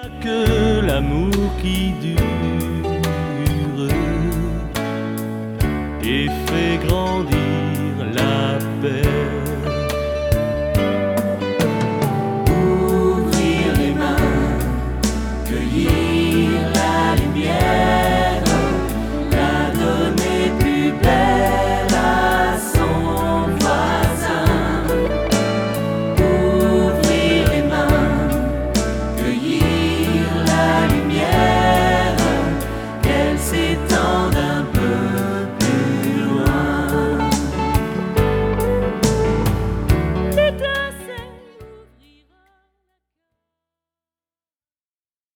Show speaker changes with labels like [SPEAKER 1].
[SPEAKER 1] Que l'amour qui dure et fait grandir la paix.
[SPEAKER 2] Ouvrir les mains, cueillir la lumière, la donner plus belle à son voisin. Ouvrir les mains, cueillir la lumière, qu'elle s'étend